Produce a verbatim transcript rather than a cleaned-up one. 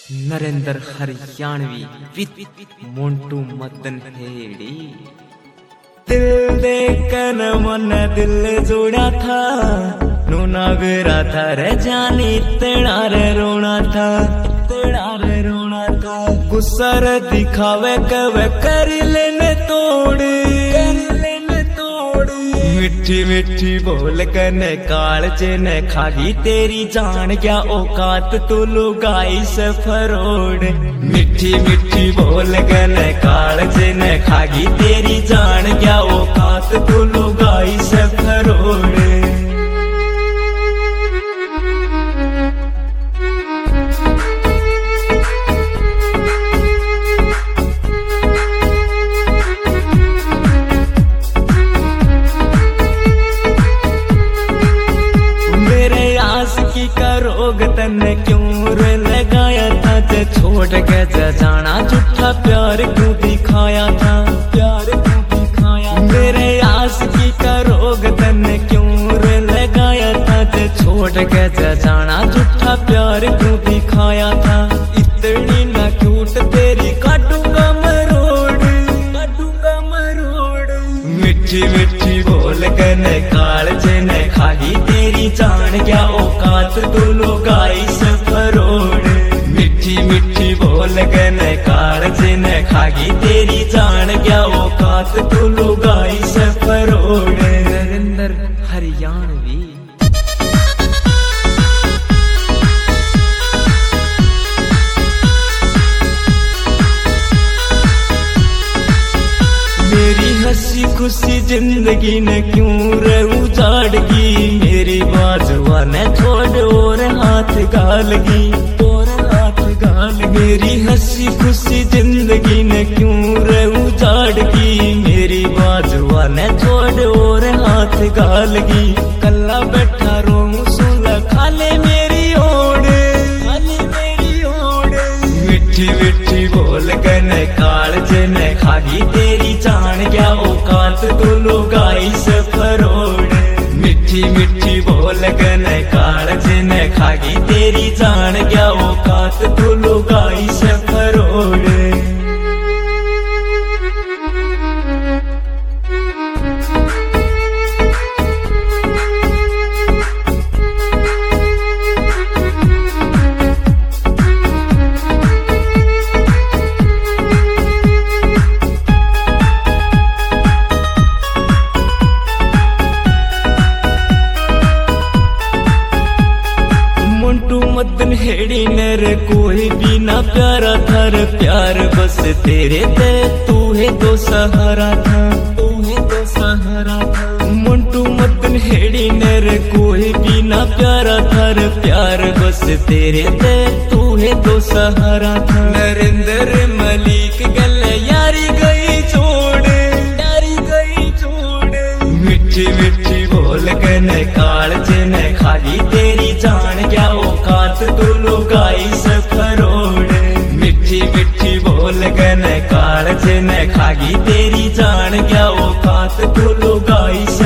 Narendra Haryanvi with Montu Madan Hedi. दिल देखकर मन दिल जुड़ा था, नूना गिरा था रे जानी तेरा रे रोना था, तेरा रे रोना था। गुस्सा रे दिखावे कवे कर लेने तोड़, कर लेने तोड़। मिठी मिठी बोल कने कालजे ने खागी तेरी जान, क्या औकात तू लुगाई से फरोड़। मिठी मिठी बोल कने कालजे ने खागी तेरी जान, क्या औकात तू लुगाई से फरोड़। रोग तन्ने क्यों रे लगाया था, जे छोड़ के जे जाना झूठा प्यार क्यों दिखाया था, प्यार क्यों दिखाया। मेरे आशिकी का रोग तन्ने क्यों रे लगाया था, जे छोड़ के जे जाना झूठा प्यार क्यों दिखाया था। इतनी ना क्यूट तेरी काटूंगा मरोड़, काटूंगा मरोड़। मिठी मिठी बोल कने कालजे ने खागी तेरी जान, क्या औकात तू लुगाई से फरोड़। मिठी मिठी बोल कने कालजे ने खागी तेरी जान, क्या औकात तू लुगाई से फरोड़। नरेंद्र हरियाणवी। मेरी हंसी खुशी जिंदगी ने क्यों रे उजाड़गी, मेरी बाजुआ ने छोड़ और हाथ गालगी, और हाथ गाल। मेरी हंसी खुशी जिंदगी ने क्यों रे उजाड़गी, मेरी बाजुआ ने छोड़ और हाथ गालगी। कल्ला बैठा रोऊं सुला खाले मेरी ओड़, खाले मेरी ओड़। मिठी मिठी बोल कने कालजे ने खागी तेरी जान, क्या औकात तू लुगाई से फरोड़। मिठी मिठी बोल कने कालजे ने खागी तेरी जान, क्या औकात तू लुगाई से फरोड़। मदन हेड़ी मेरे कोई भी ना प्यारा था रे प्यार, बस तेरे ते तू है तो सहारा था, तू है तो सहारा था। मोंटू मदन हेड़ी मेरे कोई भी ना प्यारा था रे प्यार, बस तेरे ते तू है तो सहारा था। नरेंद्र मलिक गल यारी गई छोड़, यारी गई छोड़। मिठी मिठी बोल कने कालजे ने खागी तेरी जान, क्या औकात तू लुगाई से फरोड़। मिठी मिठी बोल कने कालजे ने खागी तेरी जान, क्या औकात तू लुगाई से